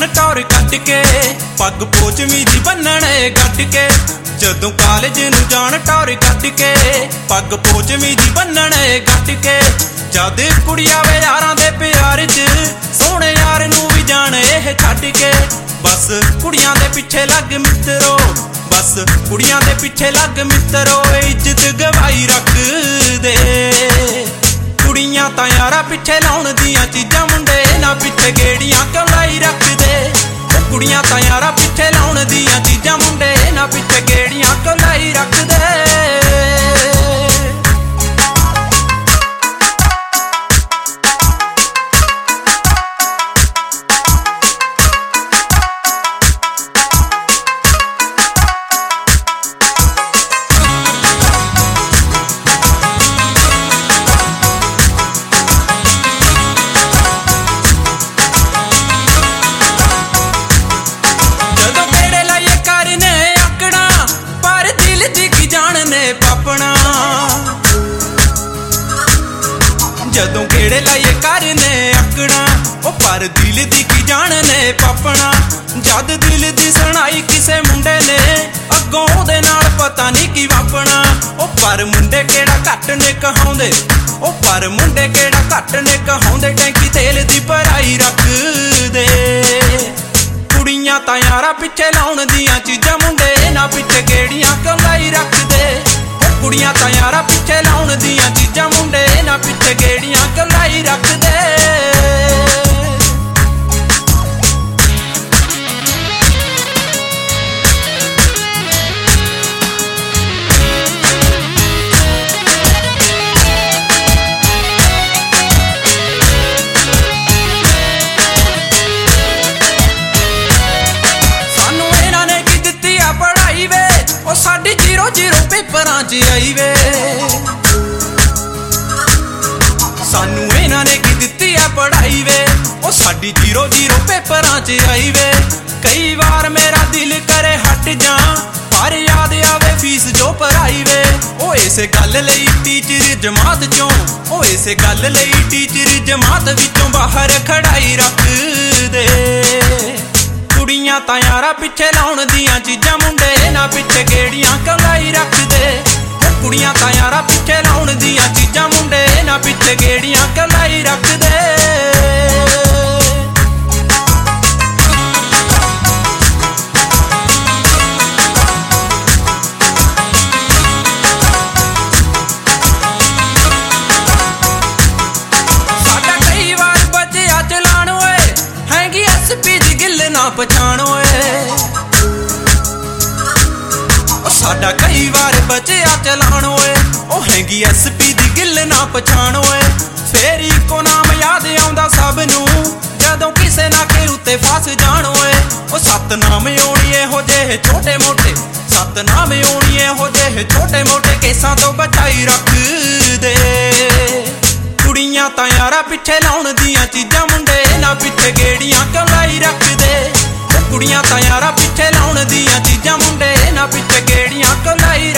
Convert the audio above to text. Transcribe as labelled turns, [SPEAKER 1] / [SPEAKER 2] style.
[SPEAKER 1] टौर cut के पग पोचवी दी बन्नणे गट के जदों कालेज नूं जाण टौर कट के पग पोचवी दी बन्नणे गट के जद कुड़ी आवे यारां दे प्यार च सोहणे यार नूं भी जाण इह छड्ड के बस कुड़ियां दे पिछे लग मित्रो बस कुड़ियां दे पिछे लग मित्रो इज्जत गवाई रख दे कुड़ियां तां यारां पिछे लाउण दियां चीजां मुंडे ना पिछे गेड़ियां क्यों लाई रख दे कुड़ियां तां यारां पिछे लाउण दियां चीजां मुंडे ना पिछे गेड़ियां क्यों लाई रख दे जदों गेड़े लाइए करने अकड़ा ओ पर दिल दी की जानने पापना जद दिल दी सुनाई किसे मुंडे ने अगों ओदे नाल पता नहीं की वापना ओ पर मुंडे केड़ा घट ने कहाउंदे ओ पर मुंडे केड़ा घट ने कहाउंदे टैंकी तेल दी भराई रख दे कुड़ियां तां यारां पिछे लाउण दियां चीजां मुंडे ना पिछे गेड़ियां क्यों लाई रख दे कुड़ियां तां यारां पिछे लाउण दियां चीजां मुंडे ना पिछे गेड़ियां क्यों लाई रख दे सानू इन्हां ने की दित्ती आ पढ़ाई वे ओ साडी 0-0 पेपरां च आई वे सानू इन्हां ने की दित्ती आ पढ़ाई वे ओ साडी 0-0 पेपरां च आई वे कई बार मेरा दिल करे हट जा पर याद आवे फीस जो भराई वे ओ इसे गल लई टीचर जमात चों ओ इसे गल लई टीचर जमात विचों बाहर खड़ाई रख दे कुड़ियां तां यारां पिछे लाउण दियां चीजां मुंडे ना पिछे गेड़ियां क्यों लाई रख दे कुड़ियां तां यारां पिछे लाउण दियां चीजां मुंडे ना पिछे गेड़ियां क्यों लाई रख दे साडा कई वार बचिया चलाण ओए हैगी SP दी गिल ना पछाण ओए साडा कई बार बचिया चलाण ओए ओ हैगी SP दी गिल ना पछाण ओए फेर इको नाम याद आउंदा सब नूं जदों किसे नाके उत्ते फस जाण ओए ओ सतनाम ओणी इहो जेहे छोटे मोटे सतनाम ओणी इहो जेहे छोटे मोटे केसां तो बचाई रख दे कुड़ियां तां यारां पिछे लाउण दियां चीजां मुंडे ना पिछे गेड़ियां क्यों लाई रख दे कुड़ियां तां यारां पिछे लाउण दियां चीजां मुंडे ना पिछे गेड़ियां क्यों लाई